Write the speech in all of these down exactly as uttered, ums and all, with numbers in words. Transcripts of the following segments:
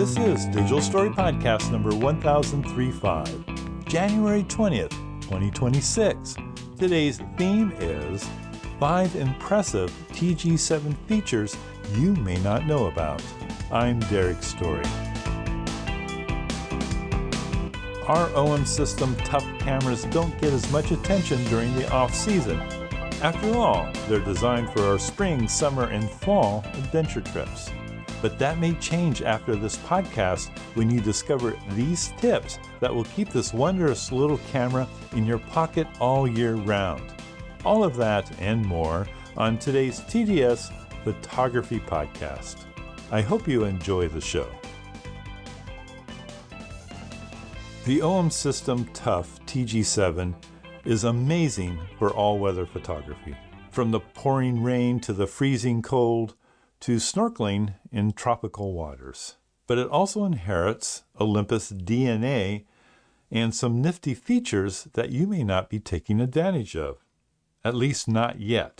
This is Digital Story Podcast number one thousand thirty-five, January twentieth, twenty twenty-six. Today's theme is five impressive T G seven features you may not know about. I'm Derek Story. Our O M System Tough cameras don't get as much attention during the off-season. After all, they're designed for our spring, summer, and fall adventure trips. But that may change after this podcast when you discover these tips that will keep this wondrous little camera in your pocket all year round. All of that and more on today's T D S Photography Podcast. I hope you enjoy the show. The O M System Tough T G seven is amazing for all-weather photography. From the pouring rain to the freezing cold, to snorkeling in tropical waters. But it also inherits Olympus D N A and some nifty features that you may not be taking advantage of, at least not yet.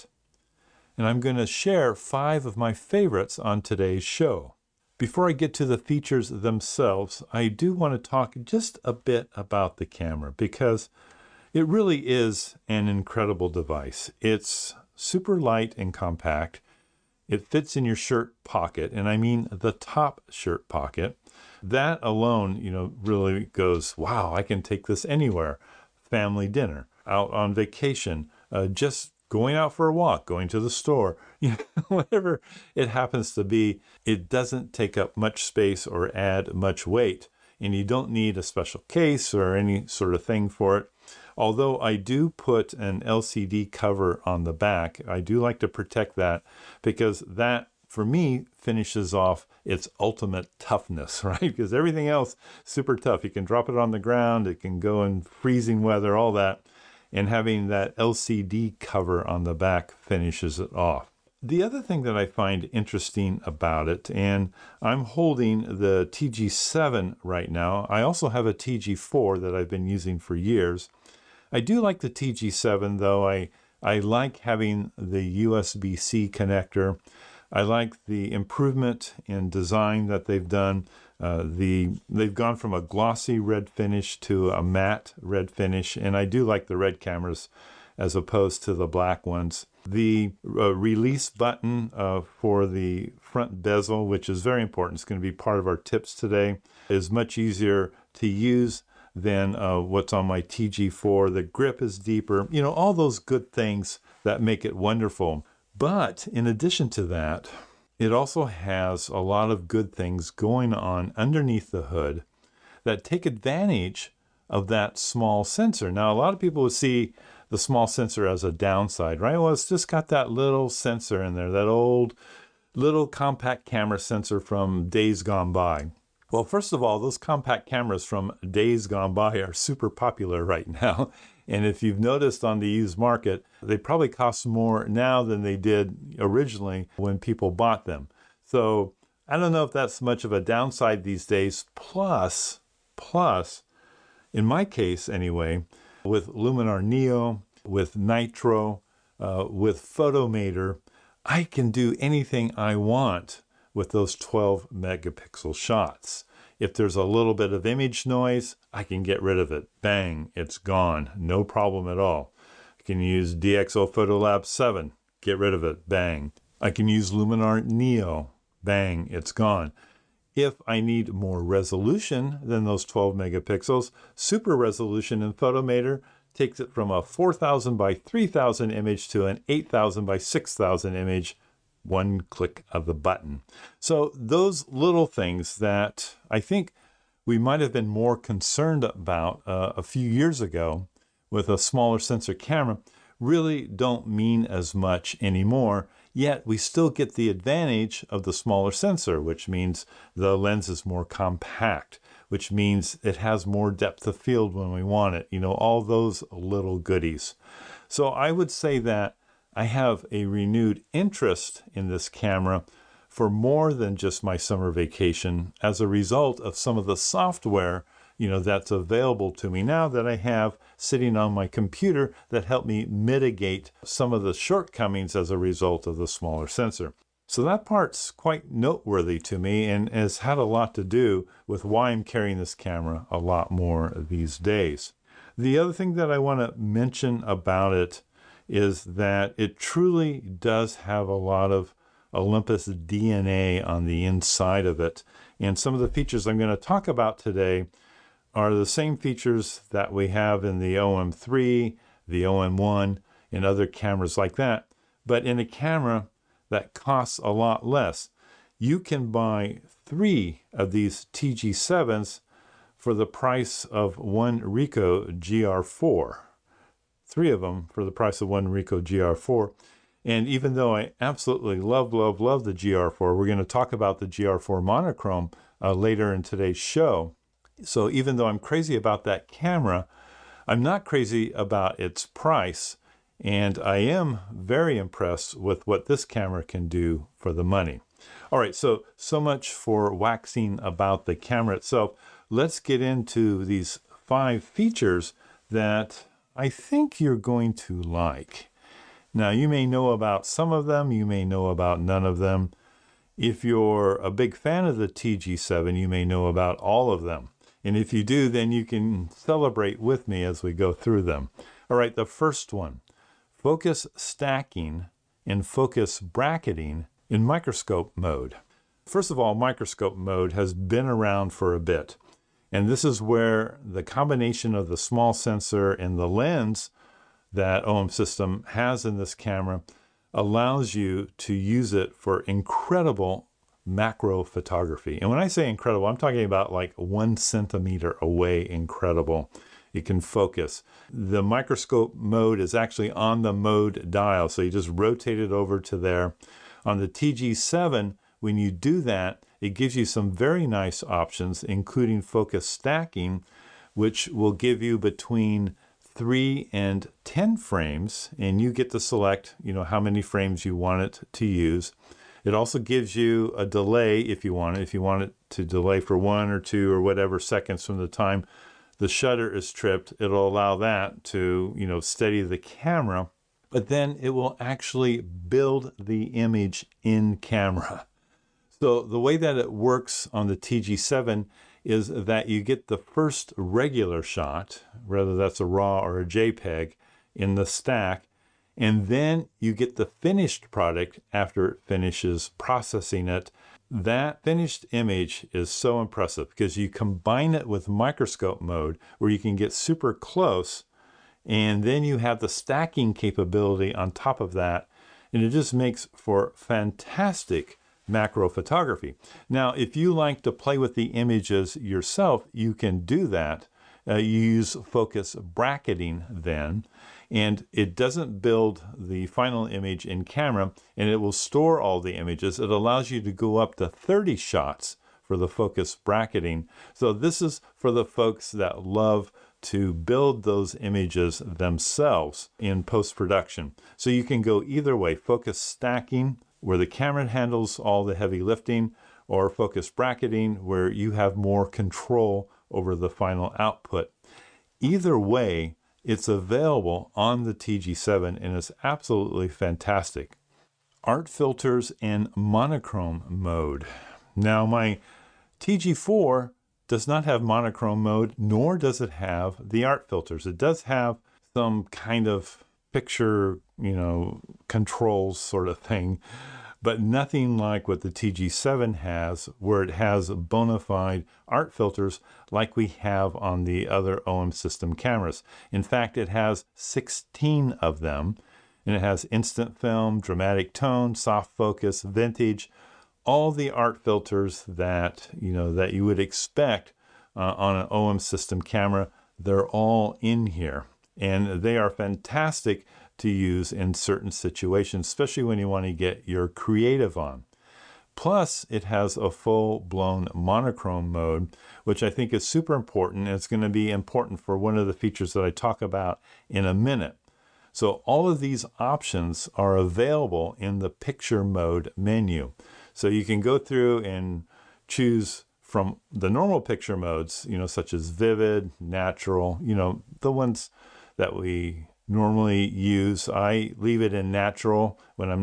And I'm going to share five of my favorites on today's show. Before I get to the features themselves, I do want to talk just a bit about the camera because it really is an incredible device. It's super light and compact. It fits in your shirt pocket, and I mean the top shirt pocket. That alone, you know, really goes, wow, I can take this anywhere. Family dinner, out on vacation, uh, just going out for a walk, going to the store, you know, whatever it happens to be. It doesn't take up much space or add much weight, and you don't need a special case or any sort of thing for it. Although I do put an L C D cover on the back, I do like to protect that because that, for me, finishes off its ultimate toughness, right? Because everything else, super tough. You can drop it on the ground, it can go in freezing weather, all that. And having that L C D cover on the back finishes it off. The other thing that I find interesting about it, and I'm holding the T G seven right now. I also have a T G four that I've been using for years. I do like the T G seven, though. I, I like having the U S B C connector. I like the improvement in design that they've done. Uh, the They've gone from a glossy red finish to a matte red finish, and I do like the red cameras as opposed to the black ones. The uh, release button uh, for the front bezel, which is very important, it's going to be part of our tips today, is much easier to use than uh, what's on my T G four. The grip is deeper, you know, all those good things that make it wonderful. But in addition to that, it also has a lot of good things going on underneath the hood that take advantage of that small sensor. Now, a lot of people would see the small sensor as a downside, right? Well, it's just got that little sensor in there, that old little compact camera sensor from days gone by. Well, first of all, those compact cameras from days gone by are super popular right now. And if you've noticed on the used market, they probably cost more now than they did originally when people bought them. So I don't know if that's much of a downside these days. Plus, plus, in my case anyway, with Luminar Neo, with Nitro, uh, with Photomator, I can do anything I want with those twelve megapixel shots. If there's a little bit of image noise, I can get rid of it. Bang, it's gone. No problem at all. I can use D X O PhotoLab seven. Get rid of it. Bang. I can use Luminar Neo. Bang, it's gone. If I need more resolution than those twelve megapixels, super resolution in Photomator takes it from a four thousand by three thousand image to an eight thousand by six thousand image. One click of the button. So those little things that I think we might have been more concerned about uh, a few years ago with a smaller sensor camera really don't mean as much anymore, yet we still get the advantage of the smaller sensor, which means the lens is more compact, which means it has more depth of field when we want it, you know, all those little goodies. So I would say that I have a renewed interest in this camera for more than just my summer vacation as a result of some of the software, you know, that's available to me now that I have sitting on my computer that help me mitigate some of the shortcomings as a result of the smaller sensor. So that part's quite noteworthy to me and has had a lot to do with why I'm carrying this camera a lot more these days. The other thing that I want to mention about it is that it truly does have a lot of Olympus D N A on the inside of it. And some of the features I'm going to talk about today are the same features that we have in the O M three, the O M one, and other cameras like that, but in a camera that costs a lot less. You can buy three of these T G sevens for the price of one Ricoh G R four. Three of them for the price of one Ricoh G R four. And even though I absolutely love, love, love the G R four, we're going to talk about the G R four monochrome uh, later in today's show. So even though I'm crazy about that camera, I'm not crazy about its price. And I am very impressed with what this camera can do for the money. All right, so, so much for waxing about the camera itself. Let's get into these five features that I think you're going to like. Now, you may know about some of them, you may know about none of them. If you're a big fan of the T G seven, you may know about all of them. And if you do, then you can celebrate with me as we go through them. All right, the first one. Focus stacking and focus bracketing in microscope mode. First of all, microscope mode has been around for a bit. And this is where the combination of the small sensor and the lens that O M System has in this camera allows you to use it for incredible macro photography. And when I say incredible, I'm talking about like one centimeter away incredible. It can focus. The microscope mode is actually on the mode dial, so you just rotate it over to there. On the T G seven, when you do that, it gives you some very nice options, including focus stacking, which will give you between three and ten frames, and you get to select, you know, how many frames you want it to use. It also gives you a delay if you want it. If you want it to delay for one or two or whatever seconds from the time the shutter is tripped, it'll allow that to, you know, steady the camera, but then it will actually build the image in camera. So the way that it works on the T G seven is that you get the first regular shot, whether that's a RAW or a JPEG, in the stack, and then you get the finished product after it finishes processing it. That finished image is so impressive because you combine it with microscope mode where you can get super close, and then you have the stacking capability on top of that, and it just makes for fantastic macro photography. Now, if you like to play with the images yourself, you can do that. Uh, you use focus bracketing then, and it doesn't build the final image in camera, and it will store all the images. It allows you to go up to thirty shots for the focus bracketing. So this is for the folks that love to build those images themselves in post-production. So you can go either way, focus stacking, where the camera handles all the heavy lifting, or focus bracketing, where you have more control over the final output. Either way, it's available on the T G seven and it's absolutely fantastic. Art filters and monochrome mode. Now, my T G four does not have monochrome mode, nor does it have the art filters. It does have some kind of picture, you know, controls sort of thing, but nothing like what the T G seven has, where it has bona fide art filters like we have on the other O M System cameras. In fact, it has sixteen of them, and it has instant film, dramatic tone, soft focus, vintage, all the art filters that, you know, that you would expect uh, on an O M System camera. They're all in here, and they are fantastic to use in certain situations, especially when you want to get your creative on. Plus, it has a full-blown monochrome mode, which I think is super important, and it's going to be important for one of the features that I talk about in a minute. So all of these options are available in the picture mode menu. So you can go through and choose from the normal picture modes, you know, such as vivid, natural, you know, the ones that we normally use. I leave it in natural when I'm not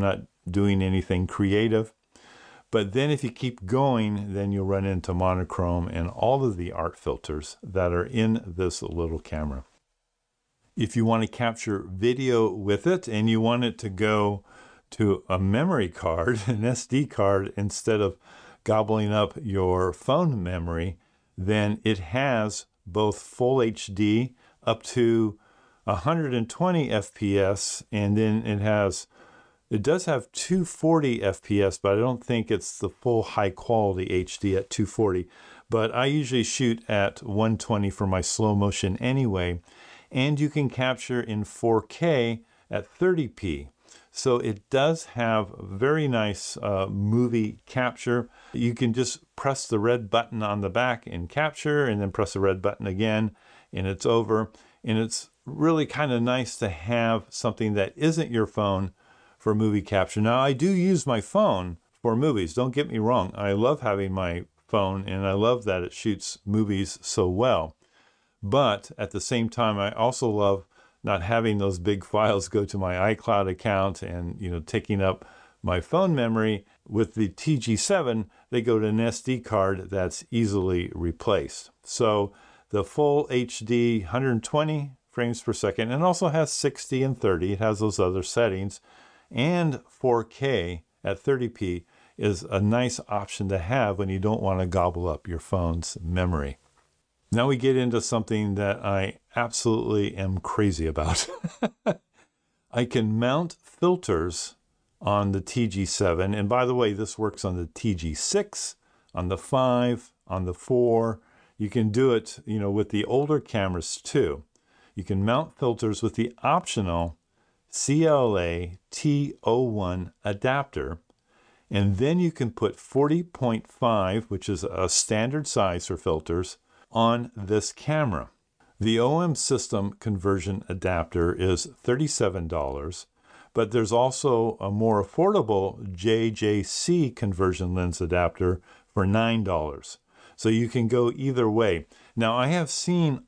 doing anything creative. But then if you keep going, then you'll run into monochrome and all of the art filters that are in this little camera. If you want to capture video with it and you want it to go to a memory card, an S D card, instead of gobbling up your phone memory, then it has both full H D up to one hundred twenty F P S, and then it has It does have two forty F P S, but I don't think it's the full high quality H D at two forty. But I usually shoot at one twenty for my slow motion anyway. And you can capture in four K at thirty P. So it does have very nice uh, movie capture. You can just press the red button on the back and capture, and then press the red button again, and it's over. And it's really kind of nice to have something that isn't your phone for movie capture. Now, I do use my phone for movies. Don't get me wrong. I love having my phone, and I love that it shoots movies so well. But at the same time, I also love not having those big files go to my iCloud account and, you know, taking up my phone memory. With the T G seven, they go to an S D card that's easily replaced. So the full H D one hundred twenty frames per second, and also has sixty and thirty. It has those other settings. And four K at thirty P is a nice option to have when you don't want to gobble up your phone's memory. Now we get into something that I absolutely am crazy about. I can mount filters on the T G seven. And by the way, this works on the T G six, on the five, on the four. You can do it, you know, with the older cameras too. You can mount filters with the optional C L A T zero one adapter. And then you can put forty point five, which is a standard size for filters, on this camera. The O M system conversion adapter is thirty-seven dollars, but there's also a more affordable J J C conversion lens adapter for nine dollars. So you can go either way. Now, I have seen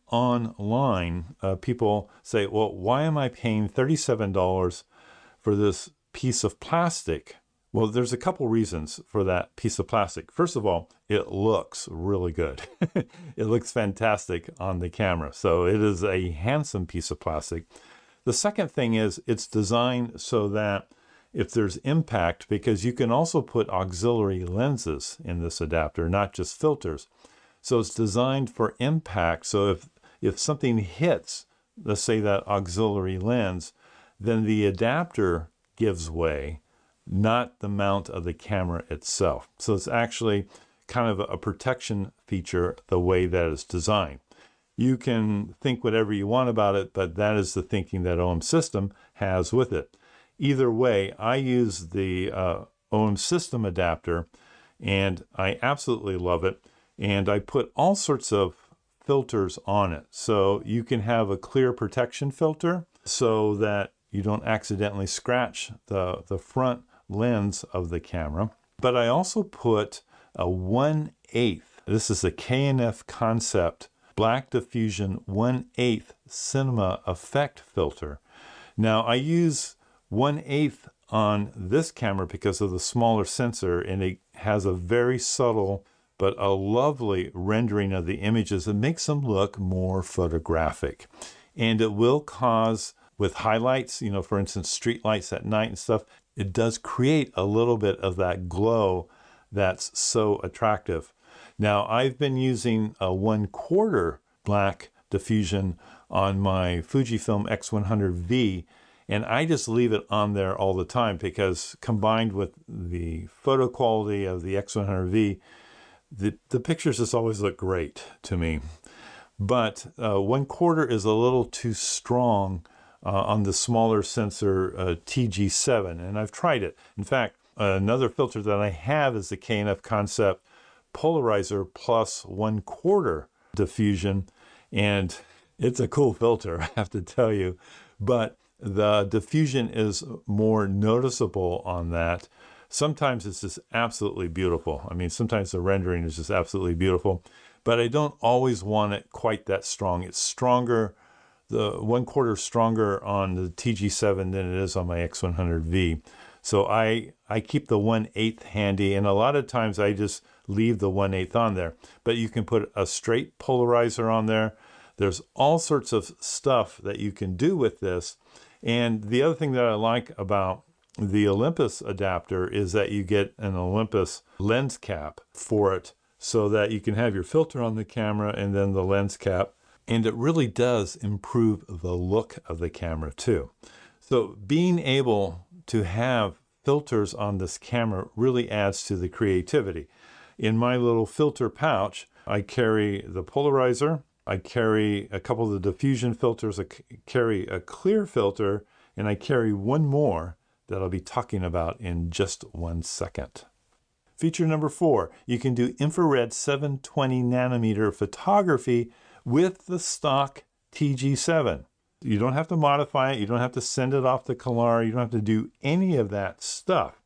online uh, people say, well, why am I paying thirty-seven dollars for this piece of plastic? Well, there's a couple reasons for that piece of plastic. First of all, it looks really good. It looks fantastic on the camera. So it is a handsome piece of plastic. The second thing is it's designed so that if there's impact, because you can also put auxiliary lenses in this adapter, not just filters. So it's designed for impact. So if, if something hits, let's say that auxiliary lens, then the adapter gives way, not the mount of the camera itself. So it's actually kind of a protection feature the way that it's designed. You can think whatever you want about it, but that is the thinking that O M System has with it. Either way, I use the uh, O M System adapter, and I absolutely love it. And I put all sorts of filters on it. So you can have a clear protection filter so that you don't accidentally scratch the, the front lens of the camera. But I also put a one eighth, this is a K N F Concept Black Diffusion one eighth Cinema Effect filter. Now I use one eighth on this camera because of the smaller sensor, and it has a very subtle but a lovely rendering of the images. It makes them look more photographic. And it will cause, with highlights, you know, for instance, street lights at night and stuff, it does create a little bit of that glow that's so attractive. Now, I've been using a one quarter black diffusion on my Fujifilm X one hundred V, and I just leave it on there all the time because combined with the photo quality of the X one hundred V, the, the pictures just always look great to me. But uh, one quarter is a little too strong uh, on the smaller sensor uh, T G seven, and I've tried it. In fact, uh, another filter that I have is the K N F Concept Polarizer Plus one quarter diffusion, and it's a cool filter, I have to tell you. But the diffusion is more noticeable on that. Sometimes it's just absolutely beautiful. I mean, sometimes the rendering is just absolutely beautiful, but I don't always want it quite that strong. It's stronger, the one quarter stronger on the T G seven than it is on my X one hundred V. So I, I keep the one eighth handy, and a lot of times I just leave the one eighth on there. But you can put a straight polarizer on there. There's all sorts of stuff that you can do with this. And the other thing that I like about the Olympus adapter is that you get an Olympus lens cap for it, so that you can have your filter on the camera and then the lens cap. And it really does improve the look of the camera too. So being able to have filters on this camera really adds to the creativity. In my little filter pouch, I carry the polarizer, I carry a couple of the diffusion filters, I carry a clear filter, and I carry one more that I'll be talking about in just one second. Feature number four, you can do infrared seven twenty nanometer photography with the stock T G seven. You don't have to modify it. You don't have to send it off to Kalara. You don't have to do any of that stuff.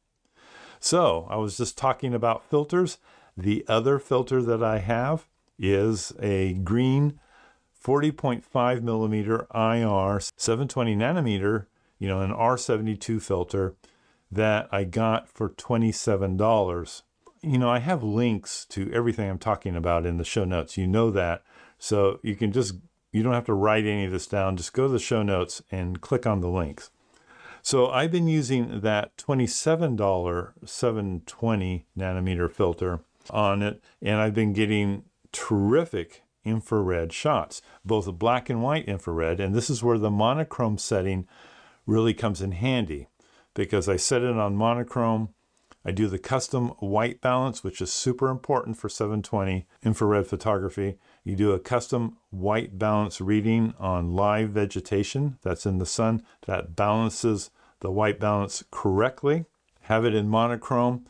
So I was just talking about filters. The other filter that I have is a green forty point five millimeter I R seven twenty nanometer, you know, an R seventy-two filter that I got for twenty-seven dollars. You know, I have links to everything I'm talking about in the show notes. You know that. So you can just, you don't have to write any of this down. Just go to the show notes and click on the links. So I've been using that twenty-seven dollar seven twenty nanometer filter on it, and I've been getting terrific infrared shots, both black and white infrared. And this is where the monochrome setting really comes in handy, because I set it on monochrome. I do the custom white balance, which is super important for seven twenty infrared photography. You do a custom white balance reading on live vegetation that's in the sun. That balances the white balance correctly. Have it in monochrome.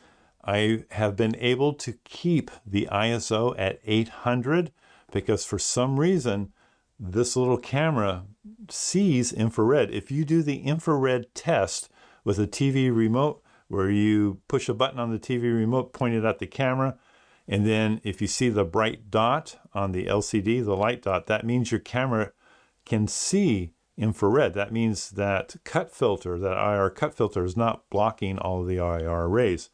I have been able to keep the I S O at eight hundred because for some reason, this little camera sees infrared. If you do the infrared test with a T V remote, where you push a button on the T V remote, point it at the camera, and then if you see the bright dot on the L C D, the light dot, that means your camera can see infrared. That means that cut filter, that I R cut filter, is not blocking all of the I R rays.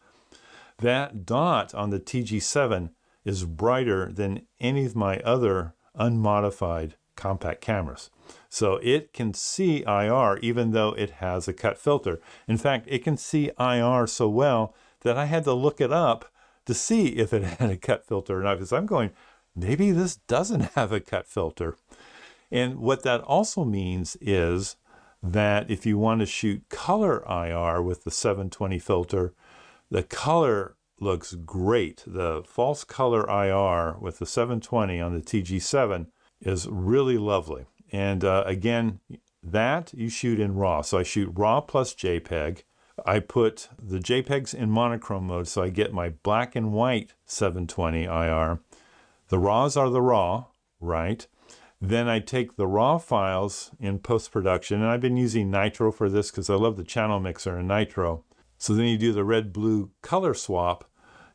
That dot on the T G seven is brighter than any of my other unmodified compact cameras. So it can see I R even though it has a cut filter. In fact, it can see I R so well that I had to look it up to see if it had a cut filter or not, because I'm going, maybe this doesn't have a cut filter. And what that also means is that if you want to shoot color I R with the seven twenty filter, the color looks great. The false color I R with the seven twenty on the T G seven is really lovely. And uh, again, that you shoot in RAW. So I shoot RAW plus JPEG. I put the JPEGs in monochrome mode, so I get my black and white seven twenty I R. The RAWs are the RAW, right? Then I take the RAW files in post-production, and I've been using Nitro for this because I love the channel mixer in Nitro. So then you do the red-blue color swap,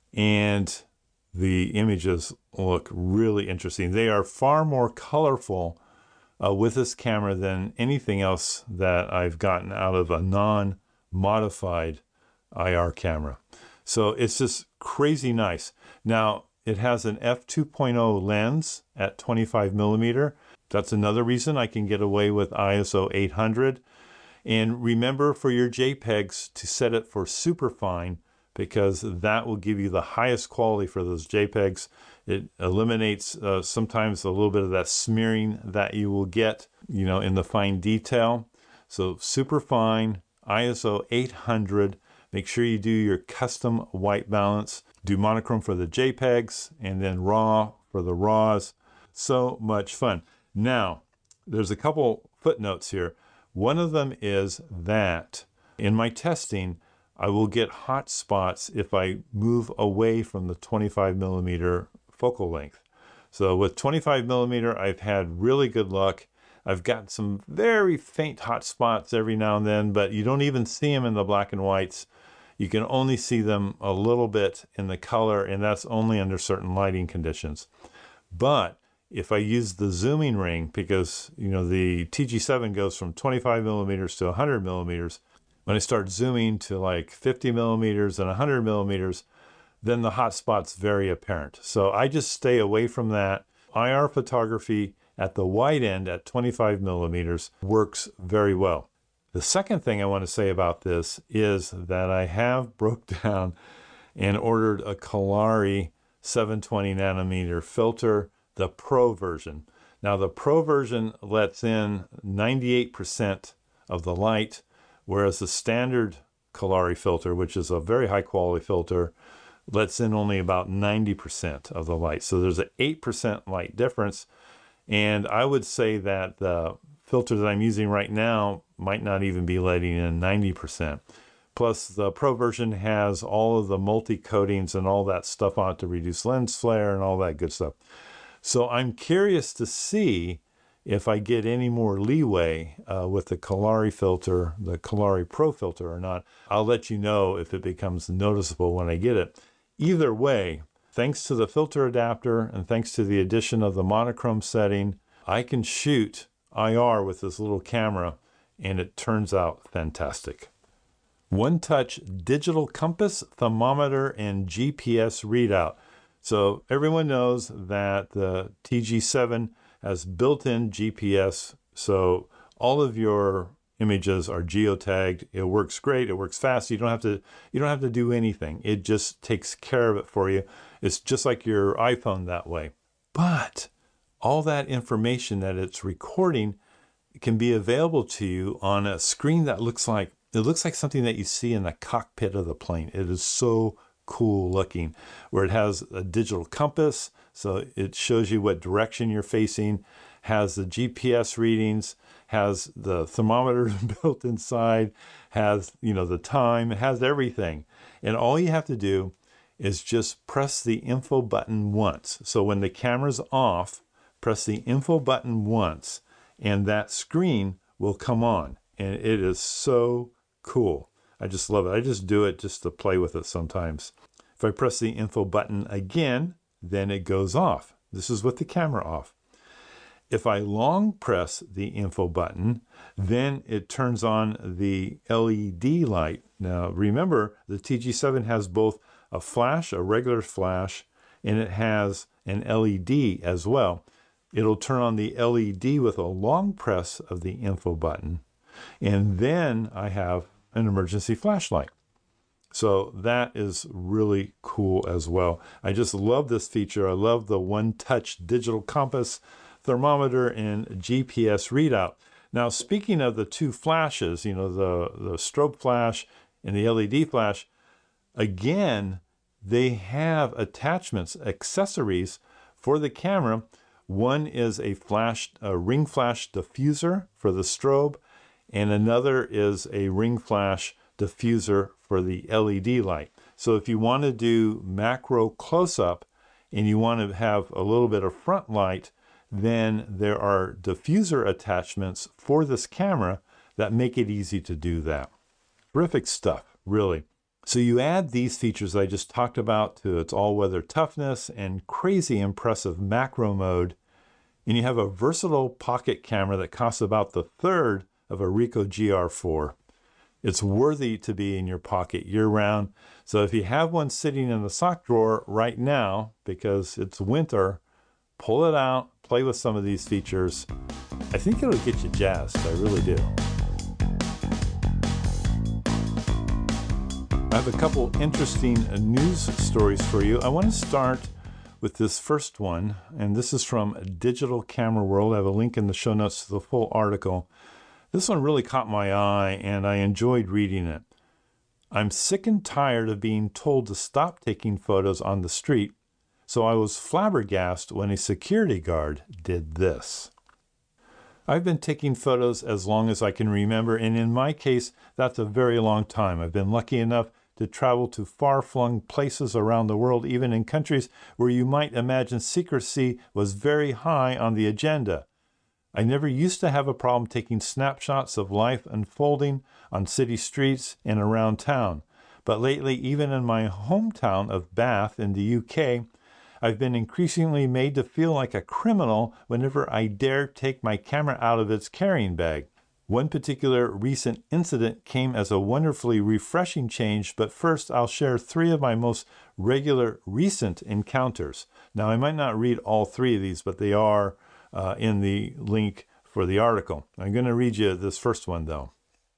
and the images look really interesting. They are far more colorful uh, with this camera than anything else that I've gotten out of a non-modified I R camera. So it's just crazy nice. Now, it has an f two point oh lens at twenty-five millimeter. That's another reason I can get away with I S O eight hundred. And remember for your JPEGs to set it for superfine, because that will give you the highest quality for those JPEGs. It eliminates uh, sometimes a little bit of that smearing that you will get, you know, in the fine detail. So superfine, I S O eight hundred. Make sure you do your custom white balance. Do monochrome for the JPEGs and then RAW for the RAWs. So much fun. Now, there's a couple footnotes here. One of them is that in my testing, I will get hot spots if I move away from the twenty-five millimeter focal length. So with twenty-five millimeter, I've had really good luck. I've got some very faint hot spots every now and then, but you don't even see them in the black and whites. You can only see them a little bit in the color, and that's only under certain lighting conditions. But if I use the zooming ring, because you know the T G seven goes from twenty-five millimeters to one hundred millimeters, When I start zooming to like fifty millimeters and one hundred millimeters, then the hot spot's very apparent. So I just stay away from that. I R photography at the wide end at twenty-five millimeters works very well. The second thing I want to say about this is that I have broke down and ordered a Kolari seven twenty nanometer filter, the Pro version. Now the Pro version lets in ninety-eight percent of the light, whereas the standard Kolari filter, which is a very high quality filter, lets in only about ninety percent of the light. So there's an eight percent light difference. And I would say that the filter that I'm using right now might not even be letting in ninety percent. Plus the Pro version has all of the multi-coatings and all that stuff on it to reduce lens flare and all that good stuff. So I'm curious to see if I get any more leeway uh, with the Kolari filter, the Kolari Pro filter or not. I'll let you know if it becomes noticeable when I get it. Either way, thanks to the filter adapter and thanks to the addition of the monochrome setting, I can shoot I R with this little camera and it turns out fantastic. One touch digital compass, thermometer, and G P S readout. So everyone knows that the T G seven has built-in G P S, so all of your images are geotagged. It works great. It works fast. You don't have to you don't have to do anything. It just takes care of it for you. It's just like your iPhone that way. But all that information that it's recording can be available to you on a screen that looks like it looks like something that you see in the cockpit of the plane. It is so cool looking, where it has a digital compass, so it shows you what direction you're facing, has the G P S readings, has the thermometer built inside, has, you know, the time, it has everything. And all you have to do is just press the info button once. So when the camera's off, press the info button once and that screen will come on. And it is so cool. I just love it. I just do it just to play with it sometimes. If I press the info button again, then it goes off. This is with the camera off. If I long press the info button, then it turns on the L E D light. Now remember, the T G seven has both a flash, a regular flash, and it has an L E D as well. It'll turn on the L E D with a long press of the info button. And then I have an emergency flashlight. So that is really cool as well. I just love this feature. I love the one-touch digital compass, thermometer, and G P S readout. Now, speaking of the two flashes, you know, the, the strobe flash and the L E D flash, again, they have attachments, accessories for the camera. One is a flash, a ring flash diffuser for the strobe, and another is a ring flash diffuser for the L E D light. So if you want to do macro close-up and you want to have a little bit of front light, then there are diffuser attachments for this camera that make it easy to do that. Terrific stuff, really. So you add these features I just talked about to its all-weather toughness and crazy impressive macro mode, and you have a versatile pocket camera that costs about the third of a Ricoh G R four. It's worthy to be in your pocket year-round. So if you have one sitting in the sock drawer right now, because it's winter, pull it out, play with some of these features. I think it'll get you jazzed. I really do. I have a couple interesting news stories for you. I want to start with this first one, and this is from Digital Camera World. I have a link in the show notes to the full article. This one really caught my eye, and I enjoyed reading it. I'm sick and tired of being told to stop taking photos on the street, so I was flabbergasted when a security guard did this. I've been taking photos as long as I can remember, and in my case, that's a very long time. I've been lucky enough to travel to far-flung places around the world, even in countries where you might imagine secrecy was very high on the agenda. I never used to have a problem taking snapshots of life unfolding on city streets and around town. But lately, even in my hometown of Bath in the U K, I've been increasingly made to feel like a criminal whenever I dare take my camera out of its carrying bag. One particular recent incident came as a wonderfully refreshing change, but first I'll share three of my most regular recent encounters. Now, I might not read all three of these, but they are uh, in the link for the article. I'm going to read you this first one, though.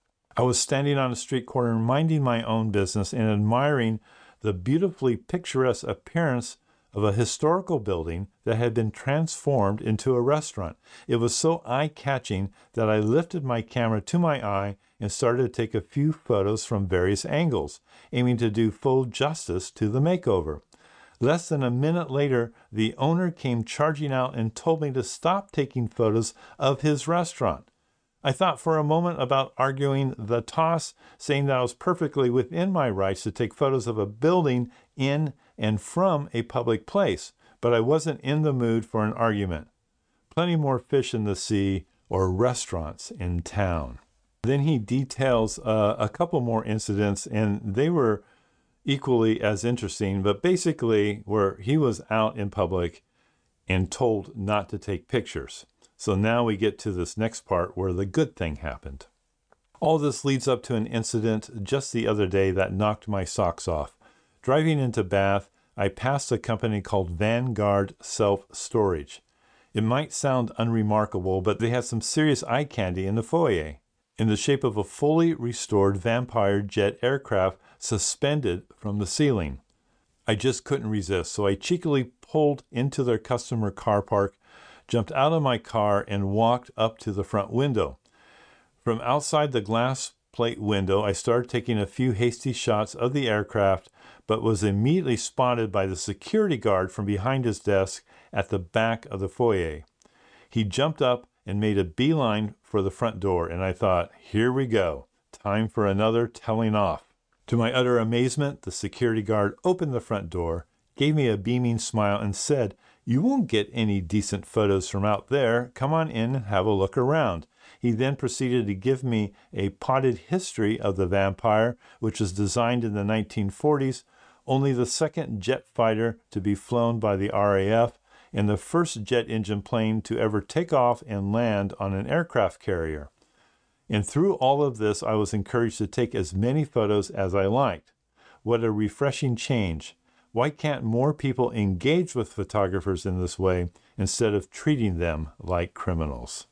I was standing on a street corner minding my own business and admiring the beautifully picturesque appearance of a historical building that had been transformed into a restaurant. It was so eye-catching that I lifted my camera to my eye and started to take a few photos from various angles, aiming to do full justice to the makeover. Less than a minute later, the owner came charging out and told me to stop taking photos of his restaurant. I thought for a moment about arguing the toss, saying that I was perfectly within my rights to take photos of a building in and from a public place, but I wasn't in the mood for an argument. Plenty more fish in the sea or restaurants in town. Then he details uh, a couple more incidents, and they were equally as interesting, but basically where he was out in public and told not to take pictures. So now we get to this next part where the good thing happened. All this leads up to an incident just the other day that knocked my socks off. Driving into Bath, I passed a company called Vanguard Self-Storage. It might sound unremarkable, but they had some serious eye candy in the foyer, in the shape of a fully restored Vampire jet aircraft suspended from the ceiling. I just couldn't resist, so I cheekily pulled into their customer car park, jumped out of my car, and walked up to the front window. From outside the glass plate window, I started taking a few hasty shots of the aircraft, but was immediately spotted by the security guard from behind his desk at the back of the foyer. He jumped up and made a beeline for the front door, and I thought, here we go, time for another telling off. To my utter amazement, the security guard opened the front door, gave me a beaming smile, and said, "You won't get any decent photos from out there. Come on in and have a look around." He then proceeded to give me a potted history of the Vampire, which was designed in the nineteen forties, only the second jet fighter to be flown by the R A F, and the first jet engine plane to ever take off and land on an aircraft carrier. And through all of this, I was encouraged to take as many photos as I liked. What a refreshing change. Why can't more people engage with photographers in this way instead of treating them like criminals?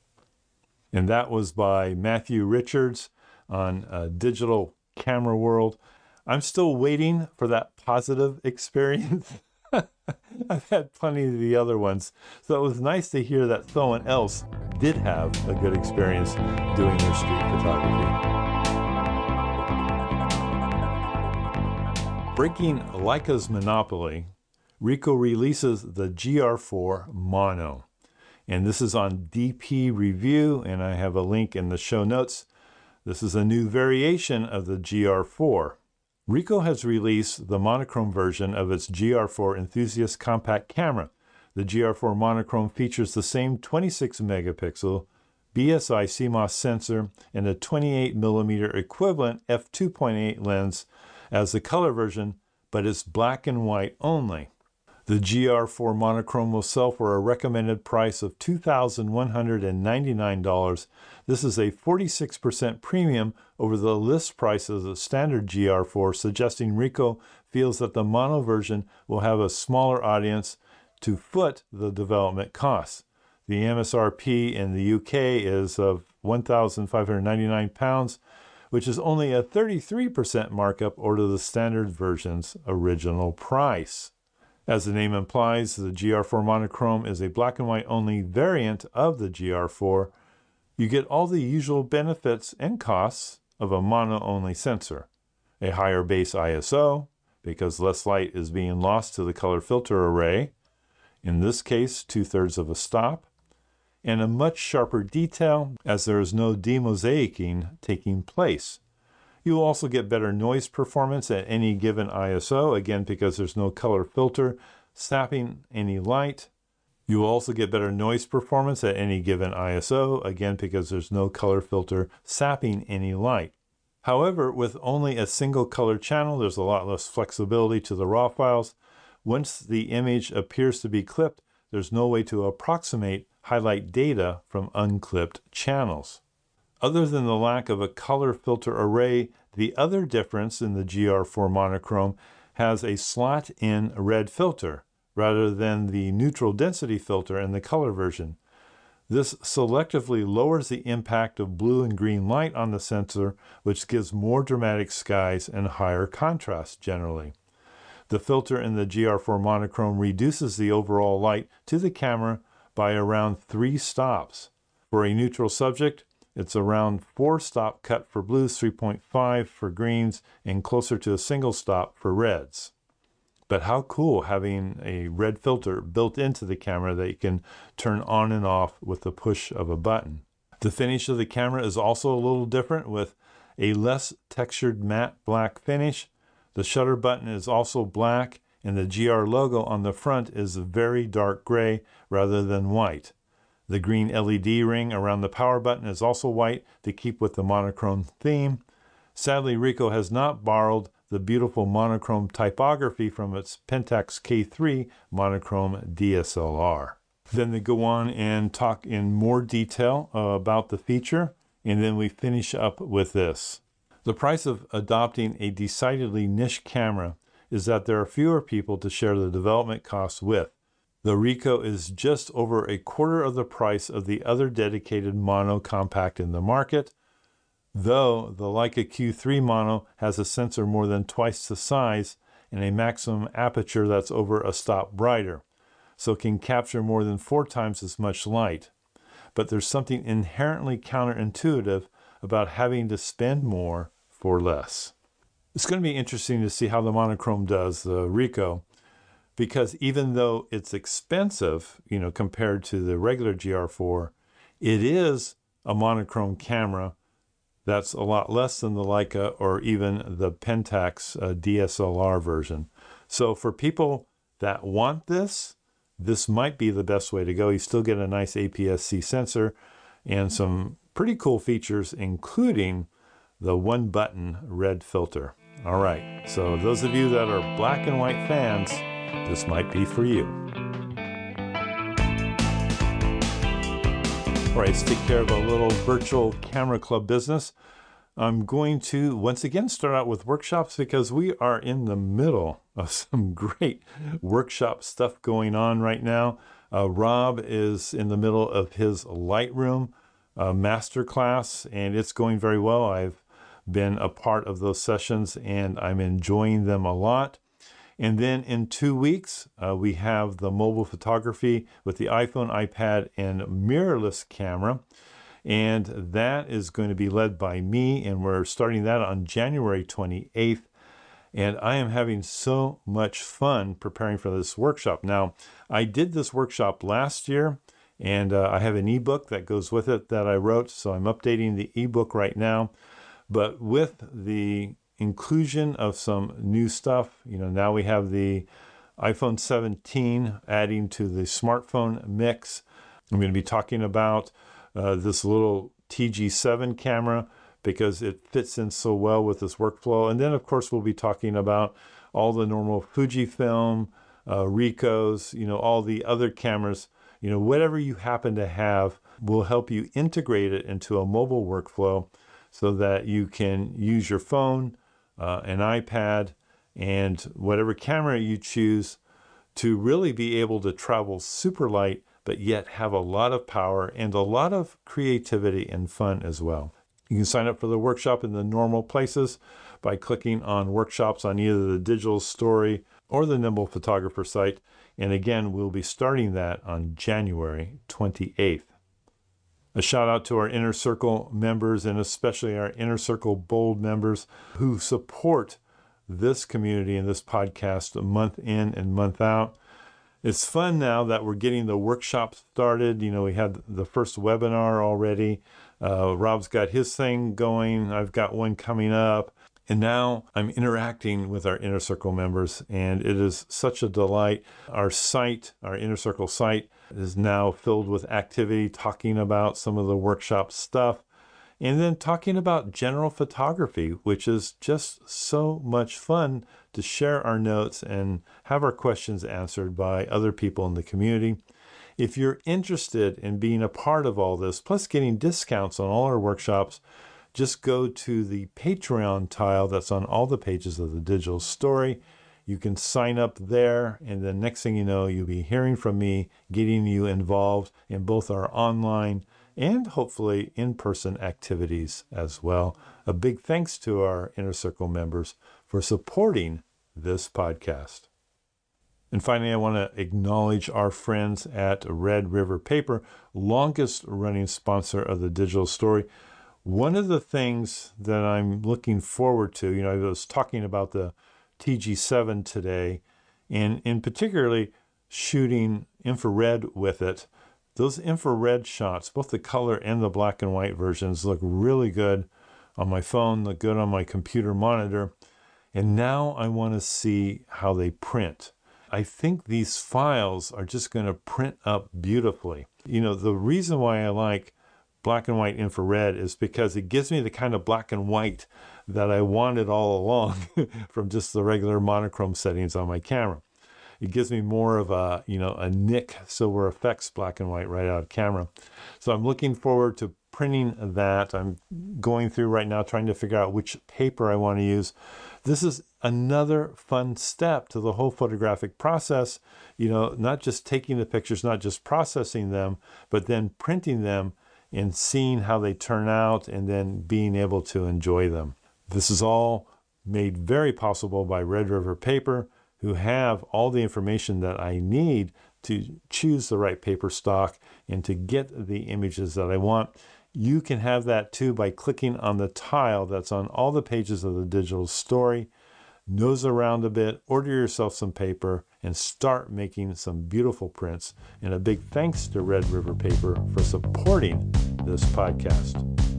And that was by Matthew Richards on uh, Digital Camera World. I'm still waiting for that positive experience. I've had plenty of the other ones, so it was nice to hear that someone else did have a good experience doing their street photography. Breaking Leica's monopoly, Ricoh releases the G R four Mono. And this is on D P Review, and I have a link in the show notes. This is a new variation of the G R four. Ricoh has released the monochrome version of its G R four Enthusiast compact camera. The G R four monochrome features the same twenty-six megapixel B S I C MOS sensor and a twenty-eight millimeter equivalent f two point eight lens as the color version, but it's black and white only. The G R four monochrome will sell for a recommended price of two thousand one hundred ninety-nine dollars. This is a forty-six percent premium over the list price of the standard G R four, suggesting Ricoh feels that the mono version will have a smaller audience to foot the development costs. The M S R P in the U K is of one thousand five hundred ninety-nine pounds, which is only a thirty-three percent markup over the standard version's original price. As the name implies, the G R four monochrome is a black and white only variant of the G R four. You get all the usual benefits and costs of a mono-only sensor. A higher base I S O, because less light is being lost to the color filter array, in this case two-thirds of a stop, and a much sharper detail as there is no demosaicing taking place. You will also get better noise performance at any given I S O, again because there's no color filter sapping any light. You will also get better noise performance at any given I S O, again because there's no color filter sapping any light. However, with only a single color channel, there's a lot less flexibility to the raw files. Once the image appears to be clipped, there's no way to approximate highlight data from unclipped channels. Other than the lack of a color filter array, the other difference in the G R four monochrome has a slot-in red filter rather than the neutral density filter in the color version. This selectively lowers the impact of blue and green light on the sensor, which gives more dramatic skies and higher contrast generally. The filter in the G R four monochrome reduces the overall light to the camera by around three stops. For a neutral subject, it's around four stop cut for blues, three point five for greens, and closer to a single stop for reds. But how cool having a red filter built into the camera that you can turn on and off with the push of a button. The finish of the camera is also a little different with a less textured matte black finish. The shutter button is also black, and the G R logo on the front is very dark gray rather than white. The green L E D ring around the power button is also white to keep with the monochrome theme. Sadly, Ricoh has not borrowed the beautiful monochrome typography from its Pentax K three monochrome D S L R. Then they go on and talk in more detail uh, about the feature, and then we finish up with this. The price of adopting a decidedly niche camera is that there are fewer people to share the development costs with. The Ricoh is just over a quarter of the price of the other dedicated mono compact in the market, though the Leica Q three Mono has a sensor more than twice the size and a maximum aperture that's over a stop brighter, so it can capture more than four times as much light. But there's something inherently counterintuitive about having to spend more for less. It's going to be interesting to see how the monochrome does, the Ricoh, because even though it's expensive, you know, compared to the regular G R four, it is a monochrome camera that's a lot less than the Leica or even the Pentax uh, D S L R version. So for people that want this, this might be the best way to go. You still get a nice A P S C sensor and some pretty cool features, including the one button red filter. All right, so those of you that are black and white fans, this might be for you. All right, let's take care of a little virtual camera club business. I'm going to once again start out with workshops because we are in the middle of some great workshop stuff going on right now. Uh, Rob is in the middle of his Lightroom uh, masterclass, and it's going very well. I've been a part of those sessions, and I'm enjoying them a lot. And then in two weeks, uh, we have the mobile photography with the iPhone, iPad, and mirrorless camera. And that is going to be led by me, and we're starting that on January twenty-eighth. And I am having so much fun preparing for this workshop. Now, I did this workshop last year, and uh, I have an ebook that goes with it that I wrote, so I'm updating the ebook right now. But with the inclusion of some new stuff, you know, now we have the iPhone seventeen adding to the smartphone mix. I'm going to be talking about uh, this little T G seven camera because it fits in so well with this workflow. And then, of course, we'll be talking about all the normal Fujifilm, uh, Ricohs, you know, all the other cameras, you know, whatever you happen to have will help you integrate it into a mobile workflow so that you can use your phone, uh, an iPad, and whatever camera you choose to really be able to travel super light, but yet have a lot of power and a lot of creativity and fun as well. You can sign up for the workshop in the normal places by clicking on workshops on either the Digital Story or the Nimble Photographer site. And again, we'll be starting that on January twenty-eighth. A shout out to our Inner Circle members, and especially our Inner Circle Bold members who support this community and this podcast month in and month out. It's fun now that we're getting the workshop started. You know, we had the first webinar already. Uh, Rob's got his thing going. I've got one coming up. And now I'm interacting with our Inner Circle members, and it is such a delight. Our site, our Inner Circle site, is now filled with activity talking about some of the workshop stuff, and then talking about general photography, which is just so much fun to share our notes and have our questions answered by other people in the community. If you're interested in being a part of all this, plus getting discounts on all our workshops, just go to the Patreon tile that's on all the pages of the digital story. You can sign up there, and the next thing you know, you'll be hearing from me, getting you involved in both our online and hopefully in-person activities as well. A big thanks to our Inner Circle members for supporting this podcast. And finally, I want to acknowledge our friends at Red River Paper, longest running sponsor of the digital story. One of the things that I'm looking forward to, you know, I was talking about the T G seven today, and in particularly shooting infrared with it. Those infrared shots, both the color and the black and white versions, look really good on my phone, look good on my computer monitor. And now I want to see how they print. I think these files are just going to print up beautifully. You know, the reason why I like black and white infrared is because it gives me the kind of black and white that I wanted all along from just the regular monochrome settings on my camera. It gives me more of a, you know, a N I C Silver Effects black and white right out of camera. So I'm looking forward to printing that. I'm going through right now trying to figure out which paper I want to use. This is another fun step to the whole photographic process, you know, not just taking the pictures, not just processing them, but then printing them and seeing how they turn out and then being able to enjoy them. This is all made very possible by Red River Paper, who have all the information that I need to choose the right paper stock and to get the images that I want. You can have that too by clicking on the tile that's on all the pages of the digital story. Nose around a bit, order yourself some paper, and start making some beautiful prints. And a big thanks to Red River Paper for supporting this podcast.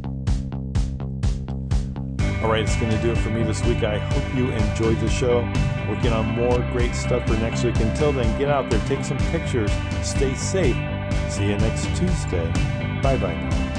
All right, it's going to do it for me this week. I hope you enjoyed the show. Working on more great stuff for next week. Until then, get out there, take some pictures, stay safe. See you next Tuesday. Bye-bye now.